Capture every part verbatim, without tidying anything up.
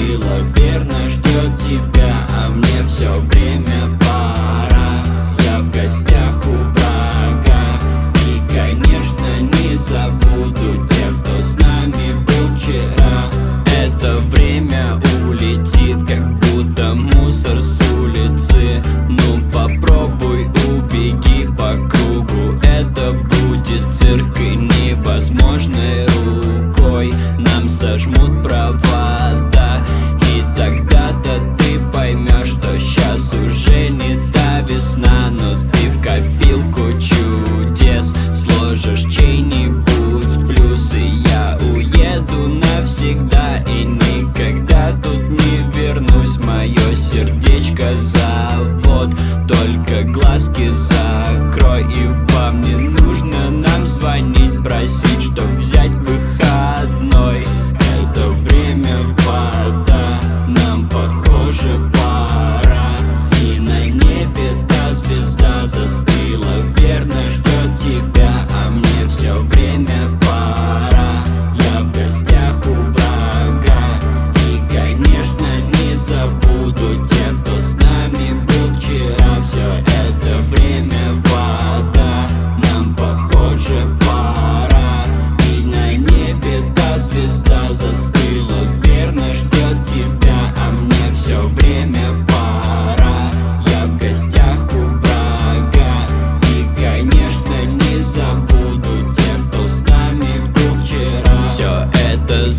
застыла, верно ждет тебя, а мне все время пора. Я в гостях у врага, и, конечно, не забуду тех, кто с нами был вчера. Это время улетит, как будто мусор с улицы. Ну попробуй, убеги по кругу, это будет цирк, и невозможной рукой нам сожмут провода. И тогда-то ты поймешь, что сейчас уже не та весна, но ты в копилку чудес сложишь чей-нибудь плюс, и я уеду навсегда и никогда тут не вернусь. Мое сердечко завод, только глазки закрой, и вам не нужно нам звонить, просить, чтоб взять выходной. Это время вода, нам похоже пора, и на небе та звезда застыла, верно ждет тебя, а мне все время пора. Я в гостях у врага, и, конечно, не забуду тех, кто с нами был вчера. Все это время вода, нам похоже пора, и на небе та звезда застыла, верно ждет тебя, а мне все время пора. Я в гостях у врага, и, конечно, не забуду тех, кто с нами был вчера. Все это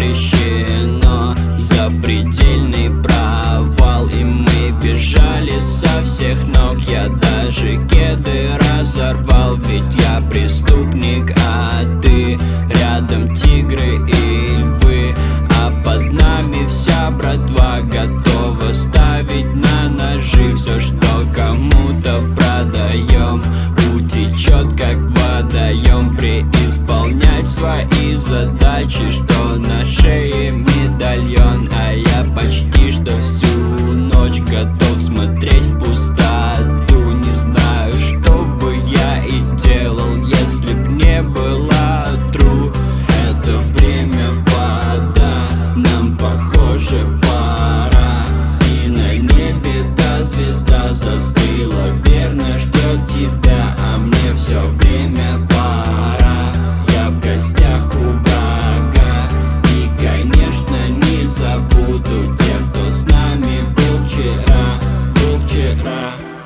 запрещено, запредельный провал, и мы бежали со всех ног. Я даже кеды разорвал, ведь я преступник, а ты рядом тигры и львы, а под нами вся братва готова ставить на ножи. Все, что кому-то продаем, утечет как водоем. Преисполнять свои задачи, что на шее медальон, а я почти что всю ночь готов смотреть в пустоту. Не знаю, что бы я и делал, если б не была true. Это время вода, нам похоже пора, и на небе та звезда застыла, верно ждет тебя, а мне все время пора. Я в гостях у врага, и, конечно, не забуду тех, кто с нами был вчера, был вчера.